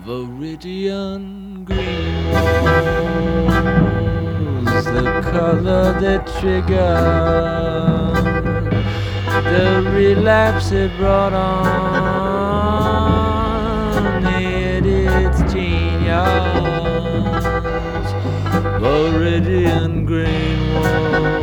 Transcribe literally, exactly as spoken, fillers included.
Viridian green was the color that triggered the relapse it brought on. It its teen years. Viridian green was